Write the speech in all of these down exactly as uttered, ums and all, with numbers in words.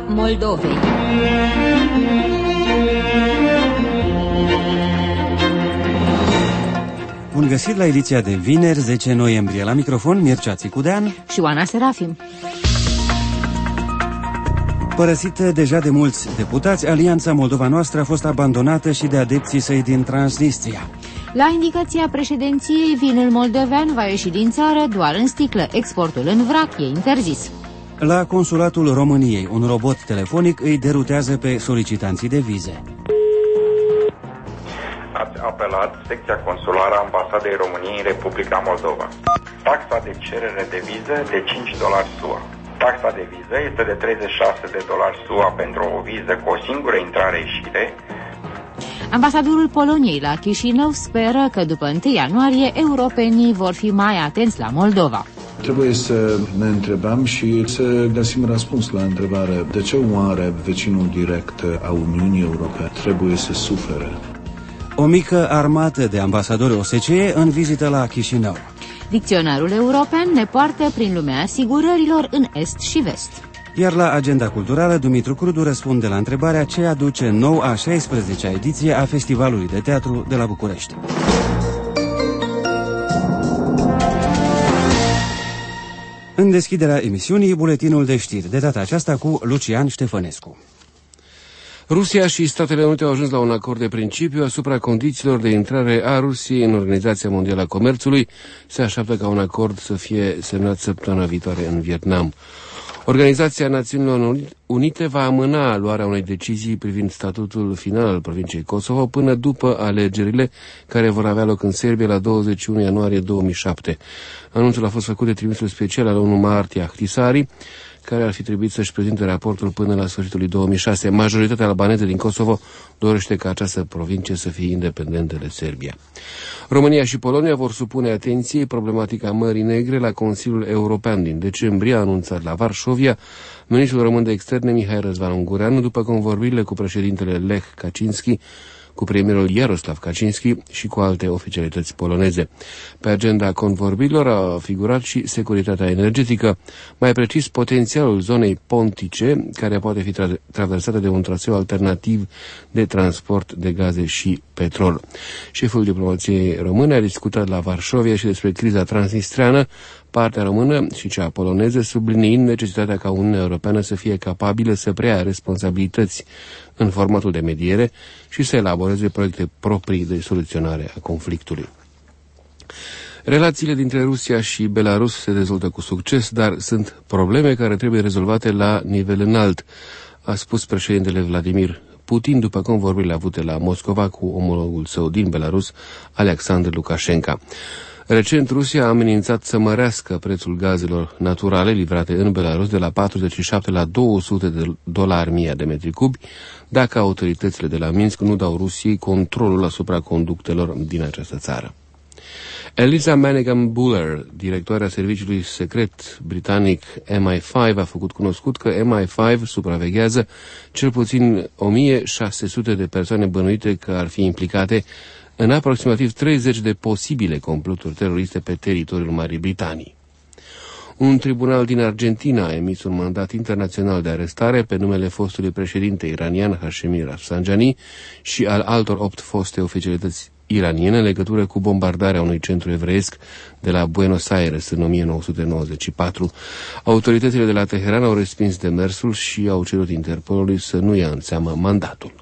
Moldovei. Bun găsit la ediția de vineri, zece noiembrie. La microfon, Mircea Țicudean și Oana Serafim. Părăsită deja de mulți deputați, Alianța Moldova Noastră a fost abandonată și de adepții săi din Transnistria. La indicația președinției, vinul moldovean va ieși din țară doar în sticlă. Exportul în vrac e interzis. La Consulatul României, un robot telefonic îi derutează pe solicitanții de vize. Ați apelat secția consulară a Ambasadei României în Republica Moldova. Taxa de cerere de viză de cinci dolari S U A. Taxa de viză este de treizeci și șase de dolari S U A pentru o viză cu o singură intrare-ieșire. Ambasadorul Poloniei la Chișinău speră că după întâi ianuarie europenii vor fi mai atenți la Moldova. Trebuie să ne întrebăm și să găsim răspuns la întrebare: de ce oare vecinul direct a Uniunii Europene trebuie să sufere? O mică armată de ambasadori O S C E în vizită la Chișinău. Dicționarul european ne poartă prin lumea asigurărilor în est și vest. Iar la agenda culturală, Dumitru Crudu răspunde la întrebarea ce aduce nou a șaisprezecea ediție a Festivalului de Teatru de la București. În deschiderea emisiunii, buletinul de știri, de data aceasta cu Lucian Ștefănescu. Rusia și Statele Unite au ajuns la un acord de principiu asupra condițiilor de intrare a Rusiei în Organizația Mondială a Comerțului. Se așteaptă ca un acord să fie semnat săptămâna viitoare în Vietnam. Organizația Națiunilor Unite va amâna luarea unei decizii privind statutul final al provinciei Kosovo până după alegerile care vor avea loc în Serbia la douăzeci și unu ianuarie două mii șapte. Anunțul a fost făcut de trimisul special al ONU Marti Ahtisaari, care ar fi trebuit să-și prezinte raportul până la sfârșitul lui două mii șase. Majoritatea albaneză din Kosovo dorește ca această provincie să fie independentă de Serbia. România și Polonia vor supune atenției problematica Mării Negre la Consiliul European din decembrie, a anunțat la Varșovia ministrul român de externe Mihai Răzvan Ungureanu, după convorbirile cu președintele Lech Kaczynski, cu premierul Jaroslav Kaczynski și cu alte oficialități poloneze. Pe agenda convorbirilor a figurat și securitatea energetică, mai precis potențialul zonei pontice, care poate fi tra- traversată de un traseu alternativ de transport de gaze și petrol. Șeful diplomației române a discutat la Varșovia și despre criza transnistreană, partea română și cea poloneză subliniind necesitatea ca Uniunea Europeană să fie capabilă să preia responsabilități în formatul de mediere și să elaboreze proiecte proprii de soluționare a conflictului. Relațiile dintre Rusia și Belarus se dezvoltă cu succes, dar sunt probleme care trebuie rezolvate la nivel înalt, a spus președintele Vladimir Putin după convorbirile avute la Moscova cu omologul său din Belarus, Alexander Lukashenko. Recent, Rusia a amenințat să mărească prețul gazelor naturale livrate în Belarus de la patruzeci și șapte la două sute de dolari mie de metri cubi, dacă autoritățile de la Minsk nu dau Rusiei controlul asupra conductelor din această țară. Eliza Manningham Buller, directoarea serviciului secret britanic M I cinci, a făcut cunoscut că M I cinci supraveghează cel puțin o mie șase sute de persoane bănuite că ar fi implicate în aproximativ treizeci de posibile comploturi teroriste pe teritoriul Marii Britanii. Un tribunal din Argentina a emis un mandat internațional de arestare pe numele fostului președinte iranian Hashemi Rafsanjani și al altor opt foste oficialități iraniene în legătură cu bombardarea unui centru evreiesc de la Buenos Aires în o mie nouă sute nouăzeci și patru. Autoritățile de la Teheran au respins demersul și au cerut Interpolului să nu ia în seamă mandatul.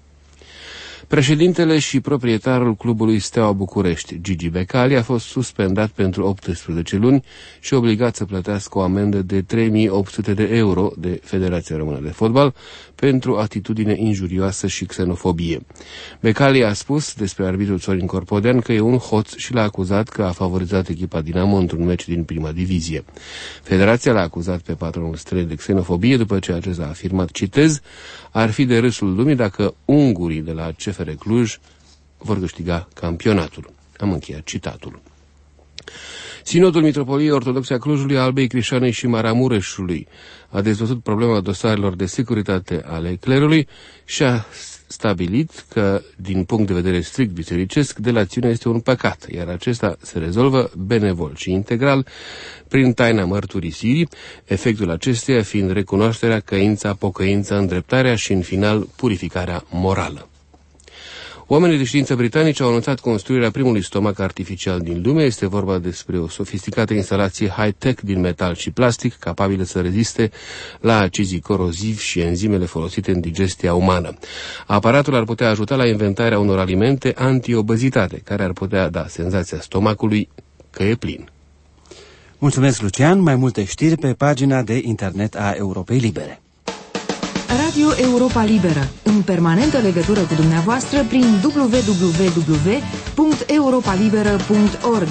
Președintele și proprietarul clubului Steaua București, Gigi Becali, a fost suspendat pentru optsprezece luni și obligat să plătească o amendă de trei mii opt sute de euro de Federația Română de Fotbal pentru atitudine injurioasă și xenofobie. Becali a spus despre arbitrul Sorin Corpodean că e un hoț și l-a acuzat că a favorizat echipa Dinamo într-un meci din prima divizie. Federația l-a acuzat pe patronul străin de xenofobie după ce acesta a afirmat, citez, ar fi de râsul lumii dacă ungurii de la C F R Cluj vor câștiga campionatul. Am încheiat citatul. Sinodul Mitropoliei Ortodoxe a Clujului, Albei, Crișanei și Maramureșului a dezvăzut problema dosarelor de securitate ale clerului și a stabilit că, din punct de vedere strict bisericesc, delațiunea este un păcat, iar acesta se rezolvă benevol și integral prin taina mărturisirii, efectul acesteia fiind recunoașterea, căința, pocăința, îndreptarea și, în final, purificarea morală. Oamenii de știință britanici au anunțat construirea primului stomac artificial din lume. Este vorba despre o sofisticată instalație high-tech din metal și plastic, capabilă să reziste la acizii corozivi și enzimele folosite în digestia umană. Aparatul ar putea ajuta la inventarea unor alimente anti-obezitate, care ar putea da senzația stomacului că e plin. Mulțumesc, Lucian. Mai multe știri pe pagina de internet a Europei Libere. Radio Europa Liberă, în permanentă legătură cu dumneavoastră prin w w w punct europa liberă punct org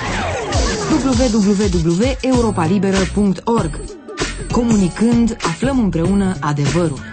w w w punct europa liberă punct org. Comunicând, aflăm împreună adevărul.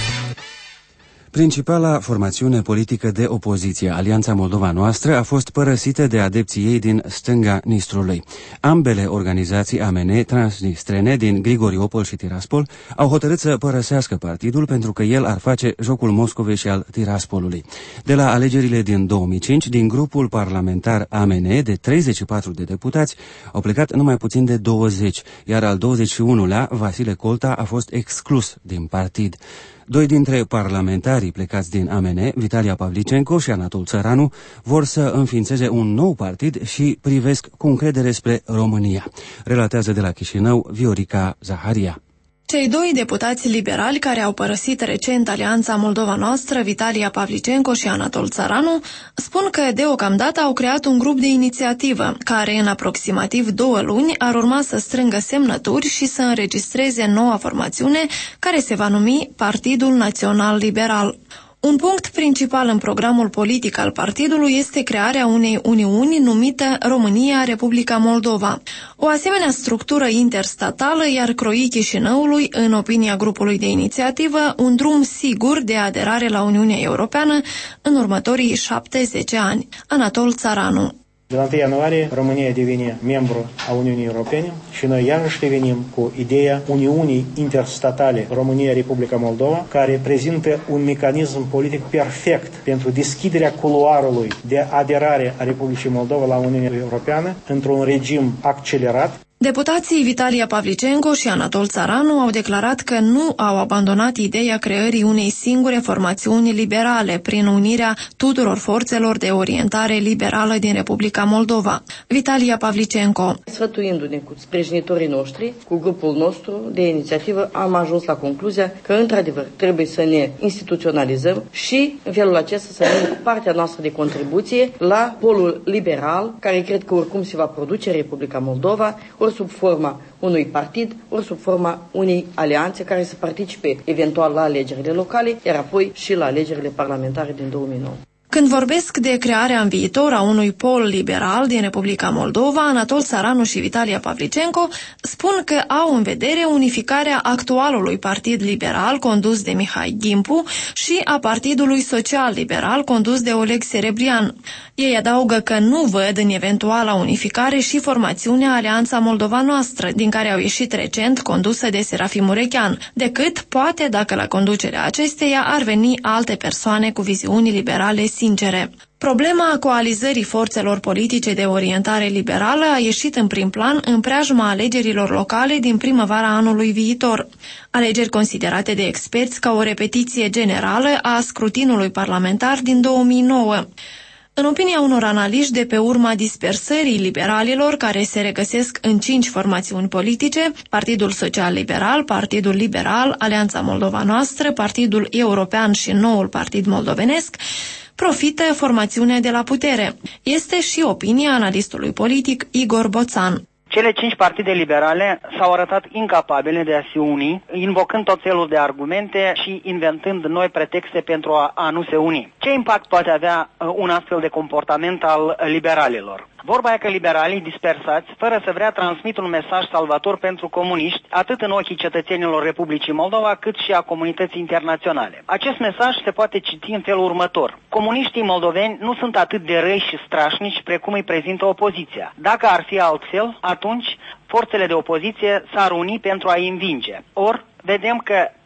Principala formațiune politică de opoziție, Alianța Moldova Noastră, a fost părăsită de adepții ei din stânga Nistrului. Ambele organizații A M N transnistrene din Grigoriopol și Tiraspol au hotărât să părăsească partidul pentru că el ar face jocul Moscovei și al Tiraspolului. De la alegerile din două mii cinci, din grupul parlamentar A M N de treizeci și patru de deputați, au plecat numai puțin de douăzeci, iar al douăzeci și unulea, Vasile Colta, a fost exclus din partid. Doi dintre parlamentarii plecați din A M N, Vitalia Pavlicenko și Anatol Țăranu, vor să înființeze un nou partid și privesc cu încredere spre România. Relatează de la Chișinău Viorica Zaharia. Cei doi deputați liberali care au părăsit recent Alianța Moldova Noastră, Vitalia Pavlicenko și Anatol Țăranu, spun că deocamdată au creat un grup de inițiativă, care în aproximativ două luni ar urma să strângă semnături și să înregistreze noua formațiune, care se va numi Partidul Național Liberal. Un punct principal în programul politic al partidului este crearea unei uniuni numită România-Republica Moldova. O asemenea structură interstatală i-ar croi Chișinăului, în opinia grupului de inițiativă, un drum sigur de aderare la Uniunea Europeană în următorii șapte-zece ani. Anatol Țăranu. De la întâi ianuarie, România devine membru a Uniunii Europene și noi iarăși revenim cu ideea Uniunii Interstatale România-Republica Moldova, care prezintă un mecanism politic perfect pentru deschiderea culoarului de aderare a Republicii Moldova la Uniunea Europeană într-un regim accelerat. Deputații Vitalia Pavlicenko și Anatol Țăranu au declarat că nu au abandonat ideea creării unei singure formațiuni liberale prin unirea tuturor forțelor de orientare liberală din Republica Moldova. Vitalia Pavlicenko. Sfătuindu-ne cu sprijinitorii noștri, cu grupul nostru de inițiativă, am ajuns la concluzia că, într-adevăr, trebuie să ne instituționalizăm și, în felul acesta, să avem partea noastră de contribuție la polul liberal, care cred că oricum se va produce în Republica Moldova, ori sub forma unui partid, ori sub forma unei alianțe care să participe eventual la alegerile locale, iar apoi și la alegerile parlamentare din două mii nouă. Când vorbesc de crearea în viitor a unui pol liberal din Republica Moldova, Anatol Țăranu și Vitalia Pavlicenko spun că au în vedere unificarea actualului Partid Liberal condus de Mihai Gimpu și a Partidului Social Liberal condus de Oleg Serebrian. Ei adaugă că nu văd în eventuala unificare și formațiunea Alianța Moldova Noastră, din care au ieșit recent condusă de Serafim Murechean, decât poate dacă la conducerea acesteia ar veni alte persoane cu viziuni liberale sincere. Problema coalizării forțelor politice de orientare liberală a ieșit în prim plan în preajma alegerilor locale din primăvara anului viitor. Alegeri considerate de experți ca o repetiție generală a scrutinului parlamentar din două mii nouă. În opinia unor analiști, de pe urma dispersării liberalilor care se regăsesc în cinci formațiuni politice, Partidul Social Liberal, Partidul Liberal, Alianța Moldova Noastră, Partidul European și Noul Partid Moldovenesc, profită formațiunea de la putere. Este și opinia analistului politic Igor Boțan. Cele cinci partide liberale s-au arătat incapabile de a se uni, invocând tot felul de argumente și inventând noi pretexte pentru a, a nu se uni. Ce impact poate avea un astfel de comportament al liberalilor? Vorba e că liberalii dispersați, fără să vrea, transmit un mesaj salvator pentru comuniști, atât în ochii cetățenilor Republicii Moldova, cât și a comunității internaționale. Acest mesaj se poate citi în felul următor. Comuniștii moldoveni nu sunt atât de răi și strașnici precum îi prezintă opoziția. Dacă ar fi altfel, atunci forțele de opoziție s-ar uni pentru a-i învinge. Or, vedem că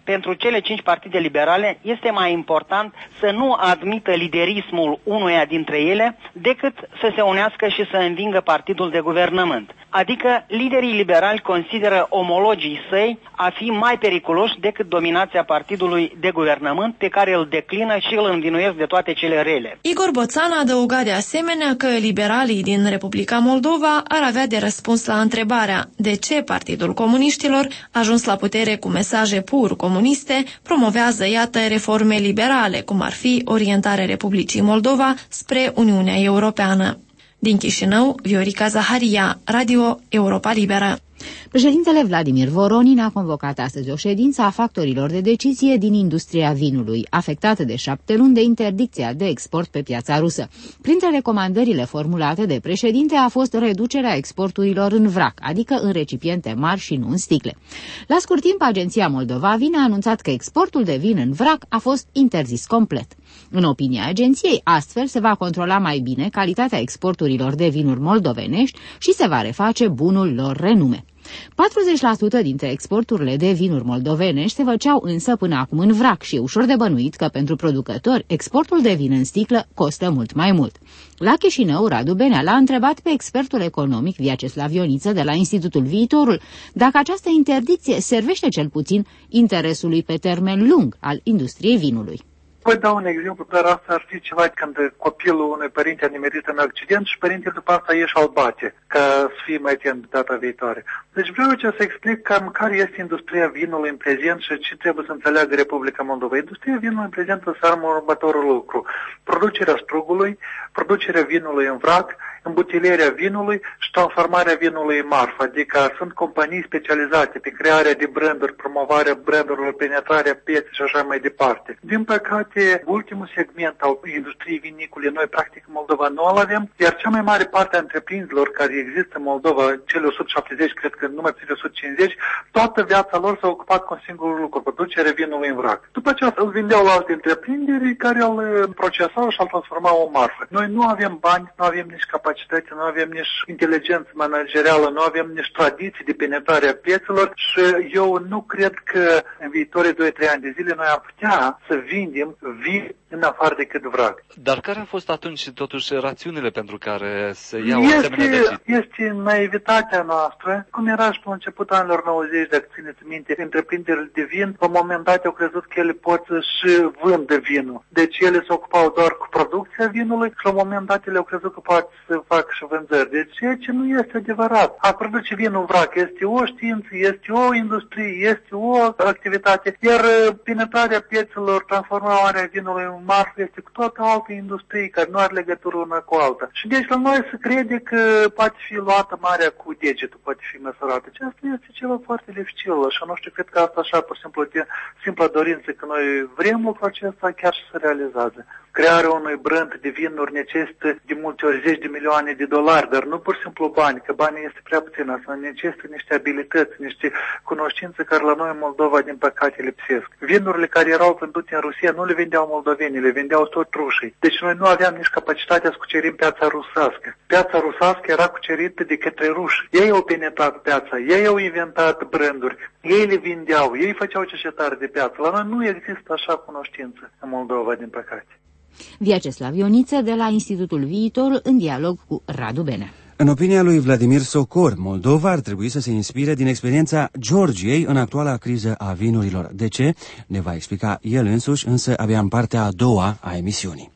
pentru cele cinci partide liberale este mai important să nu admită liderismul unuia dintre ele decât să se unească și să învingă partidul de guvernământ. Adică liderii liberali consideră omologii săi a fi mai periculoși decât dominația partidului de guvernământ, pe care îl declină și îl învinuiesc de toate cele rele. Igor Boțan a adăugat de asemenea că liberalii din Republica Moldova ar avea de răspuns la întrebarea de ce Partidul Comuniștilor, ajuns la putere cu mesaje pur comuniste, promovează, iată, reforme liberale, cum ar fi orientarea Republicii Moldova spre Uniunea Europeană. Din Chișinău, Viorica Zaharia, Radio Europa Liberă. Președintele Vladimir Voronin a convocat astăzi o ședință a factorilor de decizie din industria vinului, afectată de șapte luni de interdicția de export pe piața rusă. Printre recomandările formulate de președinte a fost reducerea exporturilor în vrac, adică în recipiente mari și nu în sticle. La scurt timp, Agenția Moldova Vin a anunțat că exportul de vin în vrac a fost interzis complet. În opinia agenției, astfel se va controla mai bine calitatea exporturilor de vinuri moldovenești și se va reface bunul lor renume. patruzeci la sută dintre exporturile de vinuri moldovenești se făceau însă până acum în vrac și e ușor de bănuit că pentru producători exportul de vin în sticlă costă mult mai mult. La Chișinău, Radu Benea l-a întrebat pe expertul economic Vyacheslav Ioniță de la Institutul Viitorul dacă această interdicție servește cel puțin interesului pe termen lung al industriei vinului. Voi da un exemplu, dar asta ar fi ceva când copilul unui părinte a nimerit în accident și părintele după asta ieși al bate, ca să fie mai atent data viitoare. Deci vreau ce să explic cam care este industria vinului în prezent și ce trebuie să înțeleagă Republica Moldova. Industria vinului în prezent înseamnă următorul lucru: producerea strugului, producerea vinului în vrac, îmbutilerea vinului și transformarea vinului în marfă, adică sunt companii specializate pe crearea de branduri, promovarea brandurilor, penetrarea pieței și așa mai departe. Din păcate, ultimul segment al industriei vinicole, noi practic în Moldova nu îl avem, iar cea mai mare parte a întreprinderilor care există în Moldova, cele o sută șaptezeci, cred că numai puțin o sută cincizeci, toată viața lor s-a ocupat cu un singur lucru, producerea vinului în vrac. După aceea îl vindeau la alte întreprinderi care îl procesau și îl transformau în marfă. Noi nu avem bani, nu avem nici capacitate, nu avem nici inteligență managerială, nu avem nici tradiții de penetrare a piețelor și eu nu cred că în viitorii doi trei ani de zile noi am putea să vindem vin în afară decât vrac. Dar care au fost atunci totuși rațiunile pentru care se iau este, asemenea decizii? Este naivitatea noastră, cum era și la începutul anilor nouăzeci, dacă țineți minte, întreprinderile de vin, la un moment dat au crezut că ele pot și vândă vinul. Deci ele se ocupau doar cu producția vinului și la un moment dat ele au crezut că pot să facă și vânzări. Deci ceea ce nu este adevărat. A produce vinul vrac este o știință, este o industrie, este o activitate, iar penetrarea piețelor, transformarea vinului în marfă este cu toată altă industrie care nu are legătură una cu alta. Și deci la noi se crede că poate fi luată marea cu degetul, poate fi măsurată. Și asta este ceva foarte dificil și nu știu, cred că asta așa, pur și simplu, de simpla dorință că noi vrem lucrul acesta chiar și se realizează. Crearea unui brand de vinuri necesită de multe ori zeci de milioane de dolari, dar nu pur și simplu bani, că banii este prea puțin, asta necesită niște abilități, niște cunoștințe care la noi în Moldova, din păcate, lipsesc. Vinurile care erau vândute în Rusia nu le vindeau moldovenii, le vindeau tot rușii. Deci noi nu aveam nici capacitatea să cucerim piața rusească. Piața rusească era cucerită de către ruși. Ei au penetrat piața, ei au inventat branduri, ei le vindeau, ei făceau cercetare de piață. La noi nu există așa cunoștință în Moldova, din păcate. Vyacheslav Ioniță de la Institutul Viitor în dialog cu Radu Benea. În opinia lui Vladimir Socor, Moldova ar trebui să se inspire din experiența Georgiei în actuala criză a vinurilor. De ce? Ne va explica el însuși, însă abia în partea a doua a emisiunii.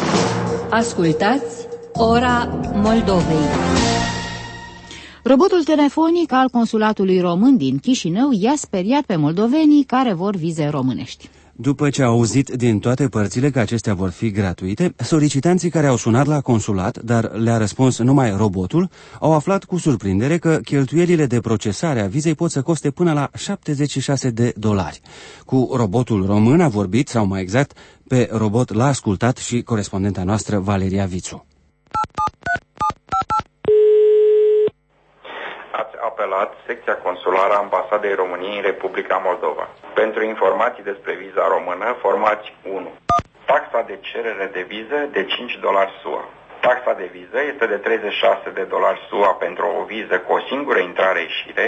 Ascultați Ora Moldovei. Robotul telefonic al Consulatului Român din Chișinău i-a speriat pe moldovenii care vor vize românești. După ce au auzit din toate părțile că acestea vor fi gratuite, solicitanții care au sunat la consulat, dar le-a răspuns numai robotul, au aflat cu surprindere că cheltuielile de procesare a vizei pot să coste până la șaptezeci și șase de dolari. Cu robotul român a vorbit, sau mai exact, pe robot l-a ascultat și corespondenta noastră Valeria Vițu. Ați apelat secția consulară a Ambasadei României în Republica Moldova. Pentru informații despre viza română, formați unu. Taxa de cerere de viză de cinci dolari S U A. Taxa de viză este de treizeci și șase de dolari S U A pentru o viză cu o singură intrare-ieșire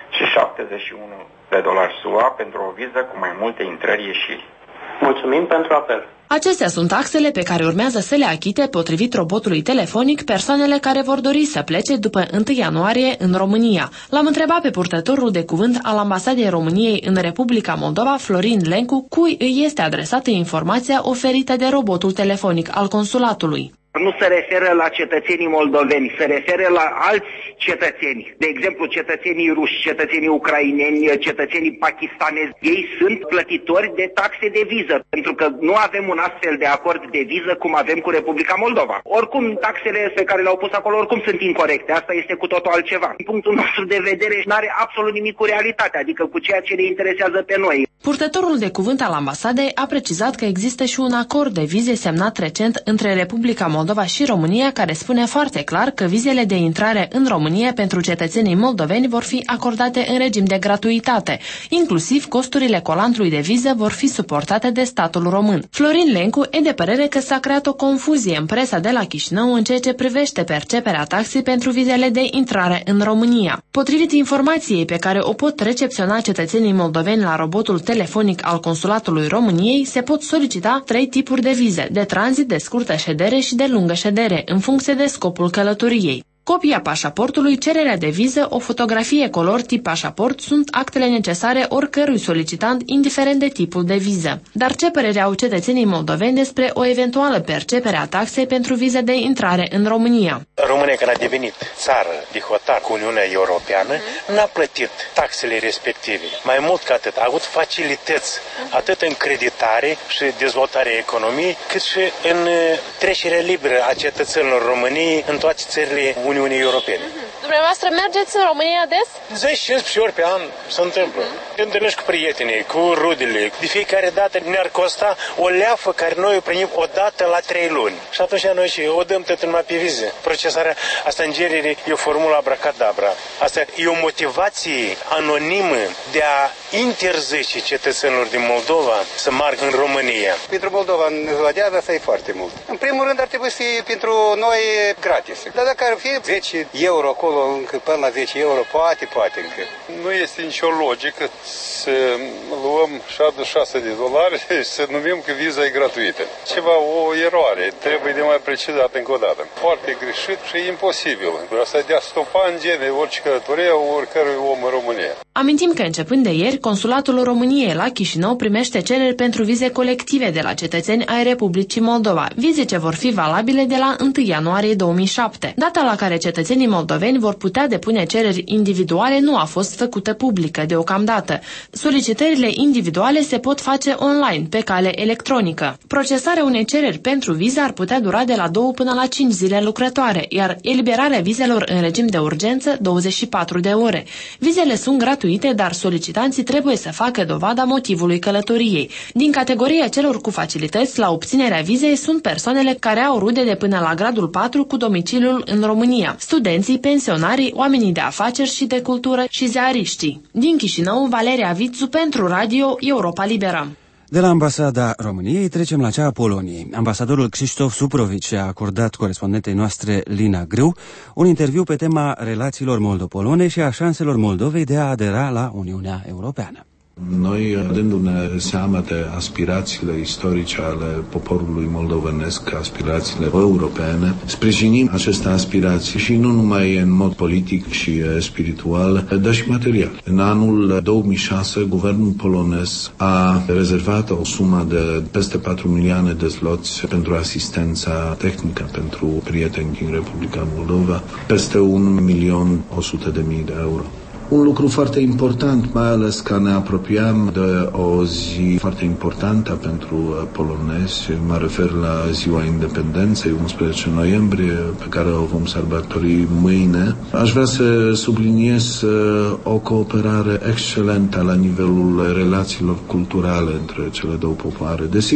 și șaptezeci și unu de dolari S U A pentru o viză cu mai multe intrări-ieșiri. Mulțumim pentru apel. Acestea sunt taxele pe care urmează să le achite, potrivit robotului telefonic, persoanele care vor dori să plece după întâi ianuarie în România. L-am întrebat pe purtătorul de cuvânt al Ambasadei României în Republica Moldova, Florin Lencu, cui îi este adresată informația oferită de robotul telefonic al consulatului. Nu se referă la cetățenii moldoveni, se referă la alți cetățeni. De exemplu, cetățenii ruși, cetățenii ucraineni, cetățenii pakistanezi. Ei sunt plătitori de taxe de viză, pentru că nu avem un astfel de acord de viză cum avem cu Republica Moldova. Oricum, taxele pe care le-au pus acolo oricum sunt incorecte. Asta este cu totul altceva. Din punctul nostru de vedere, nu are absolut nimic cu realitatea, adică cu ceea ce ne interesează pe noi. Purtătorul de cuvânt al ambasadei a precizat că există și un acord de vize semnat recent între Republica Moldova și România, care spune foarte clar că vizele de intrare în România pentru cetățenii moldoveni vor fi acordate în regim de gratuitate. Inclusiv costurile colantului de viză vor fi suportate de statul român. Florin Lencu e de părere că s-a creat o confuzie în presa de la Chișinău în ceea ce privește perceperea taxei pentru vizele de intrare în România. Potrivit informației pe care o pot recepționa cetățenii moldoveni la robotul telefonic al Consulatului României, se pot solicita trei tipuri de vize: de tranzit, de scurtă ședere și de lungă ședere, în funcție de scopul călătoriei. Copia pașaportului, cererea de viză, o fotografie color tip pașaport sunt actele necesare oricărui solicitant, indiferent de tipul de viză. Dar ce părere au cetățenii moldoveni despre o eventuală percepere a taxei pentru vize de intrare în România? România, când a devenit țară de hotar cu Uniunea Europeană, n-a plătit taxele respective. Mai mult ca atât, a avut facilități atât în creditare și dezvoltarea economiei, cât și în trecerea liberă a cetățenilor României în toate țările Uniunii Uniunii Europene. Dumneavoastră mergeți în România des? zece cincisprezece ori pe an se întâmplă. Te întâlnești cu prietenii, cu rudele. De fiecare dată ne-ar costa o leafă care noi o primim o dată la trei luni. Și atunci noi și o dăm tot numai pe vize. Procesarea asta în genere e o formulă abracadabra. Asta e o motivație anonimă de a interzice cetățenilor din Moldova să meargă în România. Pentru Moldova în ziua de azi asta e foarte mult. În primul rând ar trebui să fie pentru noi gratis. Dar dacă ar fi zece euro acolo, încă până la zece euro, poate, poate încă. Nu este nicio logică să luăm șaptezeci și șase de dolari și să numim că viza e gratuită. Ceva, o eroare, trebuie de mai precizat încă o dată. Foarte greșit și imposibil. Asta de a stopa în gene orice călătorie a oricărui om în România. Amintim că începând de ieri, Consulatul României la Chișinău primește cereri pentru vize colective de la cetățeni ai Republicii Moldova, vize ce vor fi valabile de la întâi ianuarie două mii șapte. Data la care cetățenii moldoveni vor putea depune cereri individuale nu a fost făcută publică deocamdată. Solicitările individuale se pot face online, pe cale electronică. Procesarea unei cereri pentru viză ar putea dura de la două până la cinci zile lucrătoare, iar eliberarea vizelor în regim de urgență douăzeci și patru de ore. Vizele sunt gratuite, dar solicitanții trebuie să facă dovada motivului călătoriei. Din categoria celor cu facilități la obținerea vizei sunt persoanele care au rude de până la gradul patru cu domiciliul în România, studenții, pensionarii, oamenii de afaceri și de cultură și ziariștii. Din Chișinău, Valeria Vițu pentru Radio Europa Liberă. De la Ambasada României trecem la cea a Poloniei. Ambasadorul Krzysztof Suprovici a acordat corespondentei noastre Lina Grâu un interviu pe tema relațiilor moldo-polone și a șanselor Moldovei de a adera la Uniunea Europeană. Noi, dându-ne seama de aspirațiile istorice ale poporului moldovenesc, aspirațiile europene, sprijinim aceste aspirații și nu numai în mod politic și spiritual, dar și material. În anul două mii șase, guvernul polonez a rezervat o sumă de peste patru milioane de zloți pentru asistența tehnică pentru prieteni din Republica Moldova, peste un milion o sută de mii de euro. Un lucru foarte important, mai ales că ne apropiam de o zi foarte importantă pentru polonezi, mă refer la Ziua Independenței, unsprezece noiembrie, pe care o vom sărbători mâine. Aș vrea să subliniez o cooperare excelentă la nivelul relațiilor culturale între cele două popoare. Desigur,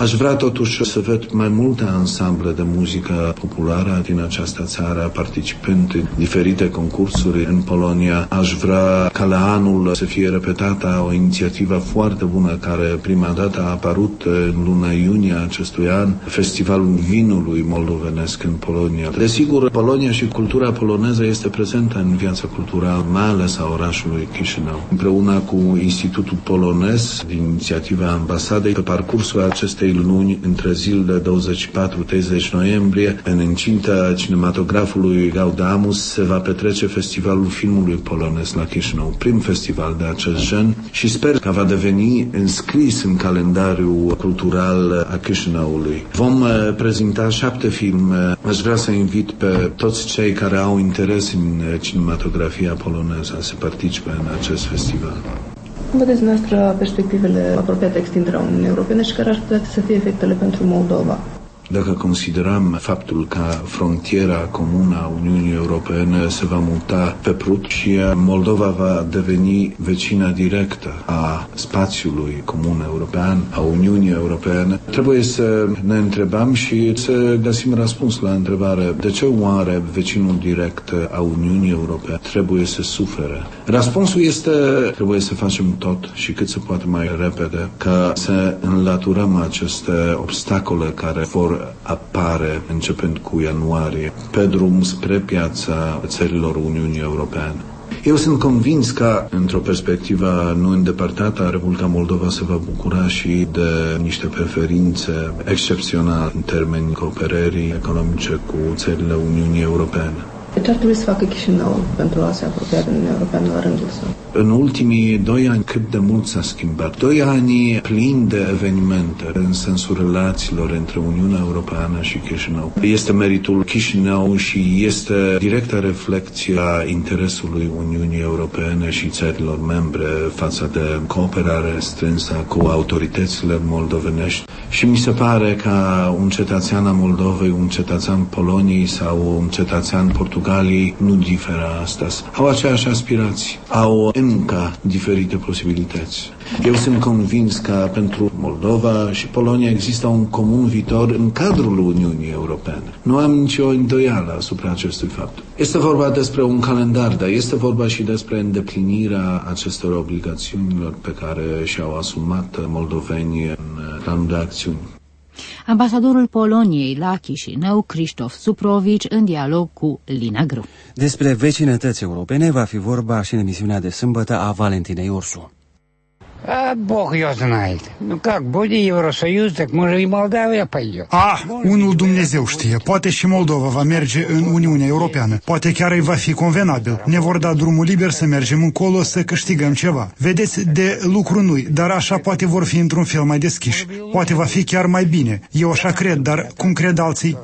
Aș vrea totuși să văd mai multe ansamble de muzică populară din această țară participând în diferite concursuri în Polonia. Aș vrea ca la anul să fie repetată o inițiativă foarte bună care prima dată a apărut în luna iunie acestui an, Festivalul Vinului Moldovenesc în Polonia. Desigur, Polonia și cultura poloneză este prezentă în viața culturală, mai ales a orașului Chișinău. Împreună cu Institutul Polonez, din inițiativa ambasadei, pe parcursul acestei luni, între zilele douăzeci și patru treizeci noiembrie, în incinta cinematografului Gaudamus, se va petrece Festivalul Filmului Polonez la Chișinău, prim festival de acest gen, și sper că va deveni înscris în calendariul cultural a Chișinăului. Vom prezenta șapte filme. Aș vrea să invit pe toți cei care au interes în cinematografia poloneză să participe în acest festival. Cum vedeți dumneavoastră perspectivele apropiate extinderea Uniunii Europene și care ar putea să fie efectele pentru Moldova? Dacă considerăm faptul că frontiera comună a Uniunii Europene se va muta pe Prut și Moldova va deveni vecina directă a spațiului comun european, a Uniunii Europene, trebuie să ne întrebăm și să găsim răspuns la întrebare: de ce oare vecinul direct a Uniunii Europene trebuie să sufere? Răspunsul este: trebuie să facem tot și cât se poate mai repede ca să înlăturăm aceste obstacole care vor apare începând cu ianuarie pe drum spre piața țărilor Uniunii Europene. Eu sunt convins că, într-o perspectivă nu îndepărtată, Republica Moldova se va bucura și de niște preferințe excepționale în termeni cooperării economice cu țările Uniunii Europene. Ce ar trebui să facă Chișinău pentru a se apropia de Uniunea Europeană la rândul său? În ultimii doi ani cât de mult s-a schimbat. Doi ani plini de evenimente în sensul relațiilor între Uniunea Europeană și Chișinău. Este meritul Chișinău și este directă reflecție a interesului Uniunii Europene și țărilor membre față de cooperare strânsă cu autoritățile moldovenești. Și mi se pare că un cetățean al Moldovei, un cetățean Poloniei sau un cetățean Portugaliei nu diferă astăzi. Au aceeași aspirații, au încă diferite posibilități. Eu sunt convins că pentru Moldova și Polonia există un comun viitor în cadrul Uniunii Europene. Nu am nicio îndoială asupra acestui fapt. Este vorba despre un calendar, dar este vorba și despre îndeplinirea acestor obligațiunilor pe care și-au asumat moldovenii în planul de acțiuni. Ambasadorul Poloniei la Chișinău, Cristof Suprovici, în dialog cu Lina Gru. Despre vecinătăți europene va fi vorba și în emisiunea de sâmbătă a Valentinei Ursu. А, Бог ее знает. Ну как, будет Евросоюз, так может и Молдавия пойдет. Ah, unul Dumnezeu știe. Poate și Moldova va merge în Uniunea Europeană. Poate chiar îi va fi convenabil. Ne vor da drumul liber să mergem încolo, să câștigăm ceva. Vedeți, de lucru nu-i, dar așa poate vor fi într-un fel mai deschiși. Poate va fi chiar mai bine. Eu așa cred, dar cum cred alții?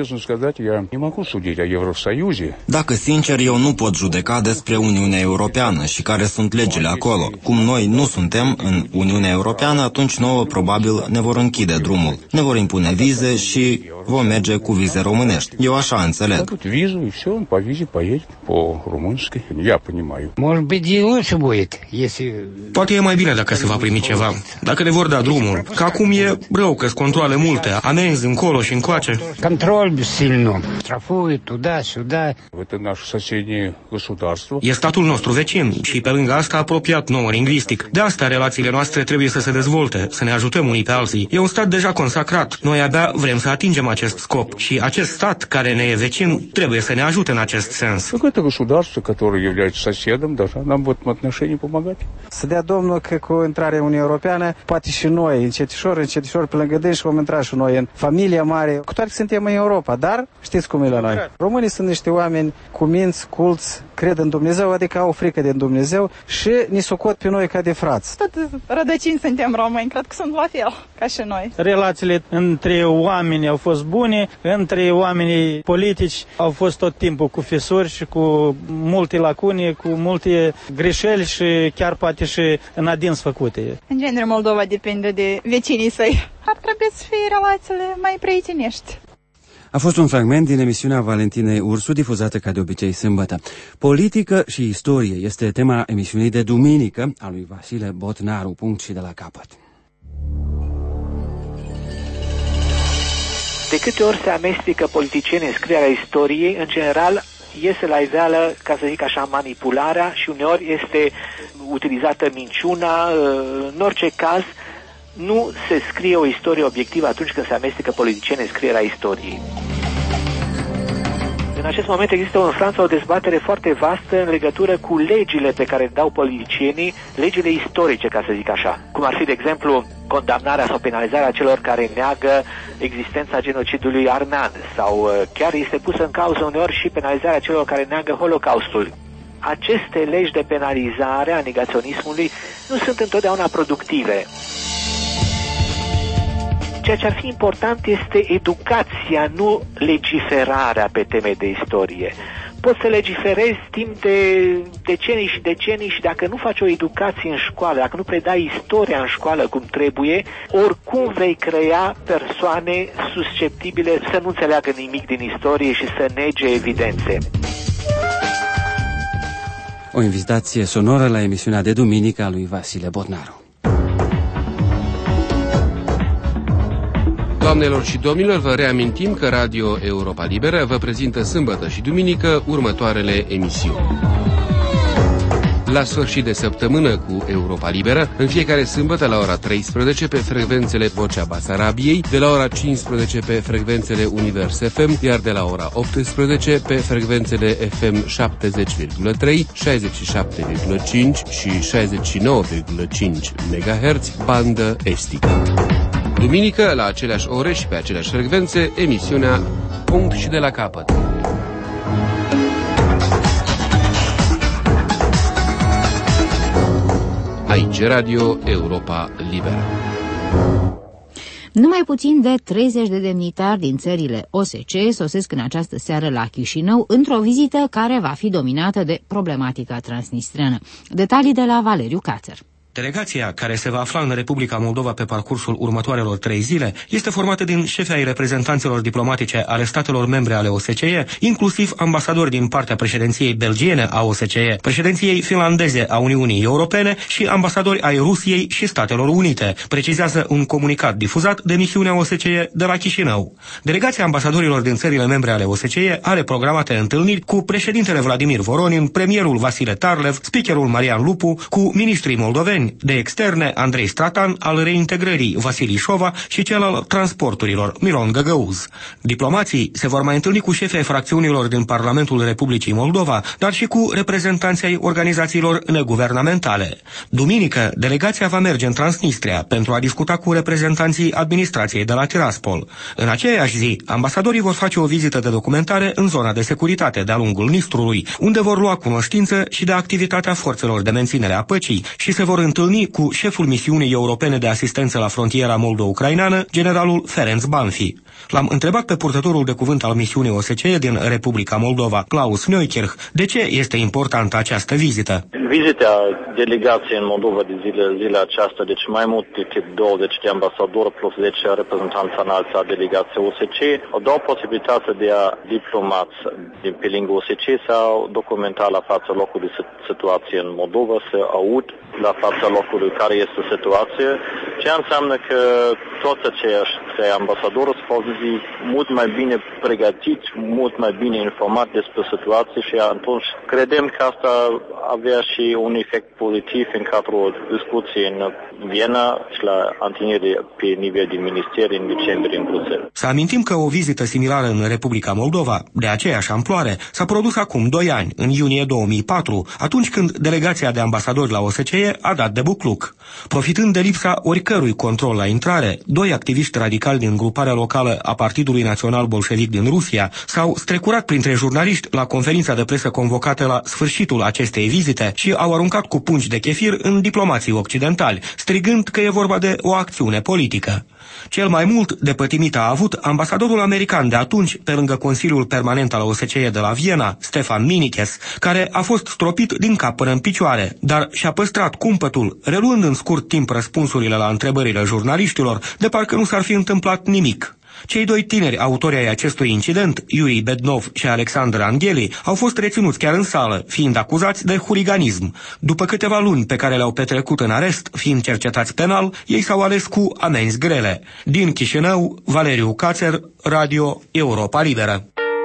Dacă sincer, eu nu pot judeca despre Uniunea Europeană și care sunt legile acolo. Cum noi nu suntem în Uniunea Europeană, atunci nouă probabil ne vor închide drumul. Ne vor impune vize și vom merge cu vize românești. Eu așa înțeleg. Poate e mai bine dacă se va primi ceva. Dacă ne vor da drumul. Că acum e rău că-s controle multe, amenzi încolo și încoace. Control silno. Trafuie, tuda, suda. E statul nostru vecin și pe lângă asta apropiat nouă lingvistic. De asta relațiile noastre trebuie să se dezvolte, să ne ajutăm unii pe alții. E un stat deja consacrat. Noi abia vrem să atingem acest scop și acest stat care ne e vecin trebuie să ne ajute în acest sens. Să dea Domnul că cu intrarea în Uniunea Europeană, poate și noi, încetișor, încetișor, pe lângă dâns și vom intra și noi în familia mare, cu toate că suntem în Europa, dar știți cum e la noi. Românii sunt niște oameni cu minți, culți, cred în Dumnezeu, adică au frică de Dumnezeu și ne socot pe noi ca de frați. Tot rădăcini suntem români, cred că sunt la fel ca și noi. Relațiile între oameni au fost bune, între oamenii politici au fost tot timpul cu fisuri și cu multe lacune, cu multe greșeli și chiar poate și în adins făcute. În genere, Moldova depinde de vecinii săi. Ar trebui să fie relațiile mai prietenești. A fost un fragment din emisiunea Valentinei Ursu, difuzată ca de obicei sâmbătă. Politică și istorie este tema emisiunii de duminică a lui Vasile Botnaru. Punct și de la capăt. De câte ori se amestecă politicieni în scrierea istoriei, în general iese la iveală, ca să zic așa, manipularea și uneori este utilizată minciuna. În orice caz, nu se scrie o istorie obiectivă atunci când se amestecă politicieni în scrierea istoriei. În acest moment există în Franța o dezbatere foarte vastă în legătură cu legile pe care le dau politicienii, legile istorice, ca să zic așa. Cum ar fi, de exemplu, condamnarea sau penalizarea celor care neagă existența genocidului armean sau chiar este pusă în cauză uneori și penalizarea celor care neagă Holocaustul. Aceste legi de penalizare a negaționismului nu sunt întotdeauna productive. Ceea ce ar fi important este educația, nu legiferarea pe teme de istorie. Poți să legiferezi timp de decenii și decenii și dacă nu faci o educație în școală, dacă nu predai istoria în școală cum trebuie, oricum vei crea persoane susceptibile să nu înțeleagă nimic din istorie și să nege evidențe. O invitație sonoră la emisiunea de duminică a lui Vasile Botnaru. Doamnelor și domnilor, vă reamintim că Radio Europa Liberă vă prezintă sâmbătă și duminică următoarele emisiuni. La sfârșit de săptămână cu Europa Liberă, în fiecare sâmbătă la ora treisprezece pe frecvențele Vocea Basarabiei, de la ora cincisprezece pe frecvențele Univers F M, iar de la ora optsprezece pe frecvențele F M șaptezeci virgulă trei, șaizeci și șapte virgulă cinci și șaizeci și nouă virgulă cinci megahertz, bandă estică. Duminică, la aceleași ore și pe aceleași frecvențe, emisiunea Punct și de la capăt. Aici Radio Europa Liberă. Numai puțin de treizeci de demnitari din țările O S C E sosesc în această seară la Chișinău într-o vizită care va fi dominată de problematica transnistreană. Detalii de la Valeriu Cațăr. Delegația, care se va afla în Republica Moldova pe parcursul următoarelor trei zile, este formată din șefi ai reprezentanțelor diplomatice ale statelor membre ale O S C E, inclusiv ambasadori din partea președinției belgiene a O S C E, președinției finlandeze a Uniunii Europene și ambasadori ai Rusiei și Statelor Unite, precizează un comunicat difuzat de misiunea O S C E de la Chișinău. Delegația ambasadorilor din țările membre ale O S C E are programate întâlniri cu președintele Vladimir Voronin, premierul Vasile Tarlev, speakerul Marian Lupu, cu ministrii moldoveni de externe Andrei Stratan, al reintegrării Vasili Șova și cel al transporturilor Miron Găgăuz. Diplomații se vor mai întâlni cu șefii fracțiunilor din Parlamentul Republicii Moldova, dar și cu reprezentanții ai organizațiilor neguvernamentale. Duminică, delegația va merge în Transnistria pentru a discuta cu reprezentanții administrației de la Tiraspol. În aceeași zi, ambasadorii vor face o vizită de documentare în zona de securitate de-a lungul Nistrului, unde vor lua cunoștință și de activitatea forțelor de menținere a păcii și se vor întâlni cu șeful misiunii europene de asistență la frontiera moldo-ucraineană, generalul Ferenc Banfi. L-am întrebat pe purtătorul de cuvânt al misiunii O S C E din Republica Moldova, Klaus Neukirch, de ce este importantă această vizită. Vizita delegației în Moldova de zile, zilea aceasta, deci mai mult decât douăzeci de ambasadori plus zece reprezentanți înalți a delegației O S C E, o dau posibilitatea de a diplomați din pe lângă O S C E sau documenta la fața locului situație în Moldova, să aud la fața locului care este situația, ce înseamnă că toți aceiași ambasadori sunt mult mai bine pregătiți, mult mai bine informați despre situație și atunci credem că asta avea și un efect pozitiv în cadrul discuției în Viena și la întâlnire pe nivel de minister în decembrie în Bruxelles. Să amintim că o vizită similară în Republica Moldova, de aceeași amploare, s-a produs acum doi ani, în iunie două mii patru, atunci când delegația de ambasadori la O S C E a dat de bucluc. Profitând de lipsa oricărui control la intrare, doi activiști radicali din gruparea locală a Partidului Național Bolșevic din Rusia s-au strecurat printre jurnaliști la conferința de presă convocată la sfârșitul acestei vizite și au aruncat cu pungi de chefir în diplomații occidentali, strigând că e vorba de o acțiune politică. Cel mai mult de pătimit a avut ambasadorul american de atunci, pe lângă Consiliul Permanent al O S C E de la Viena, Stefan Miniches, care a fost stropit din cap până în picioare, dar și-a păstrat cumpătul, reluând în scurt timp răspunsurile la întrebările jurnaliștilor, de parcă nu s-ar fi întâmplat nimic. Cei doi tineri autori ai acestui incident, Yuri Bednov și Alexander Angheli, au fost reținuți chiar în sală, fiind acuzați de huliganism. După câteva luni pe care le-au petrecut în arest, fiind cercetați penal, ei s-au ales cu amenzi grele. Din Chișinău, Valeriu Cațer, Radio Europa Liberă.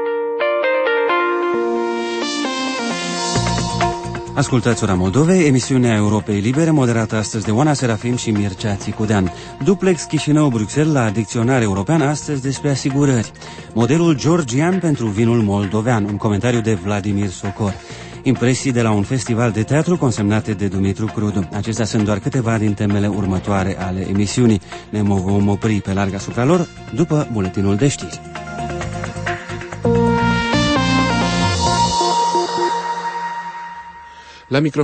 Ascultați Ora Moldovei, emisiunea Europei Libere, moderată astăzi de Oana Serafim și Mircea Țicudean. Duplex Chișinău-Bruxelles la Dicționar European, astăzi despre asigurări. Modelul georgian pentru vinul moldovean, un comentariu de Vladimir Socor. Impresii de la un festival de teatru consemnate de Dumitru Crudu. Acestea sunt doar câteva din temele următoare ale emisiunii. Ne vom opri pe larg asupra lor după buletinul de știri. La microfon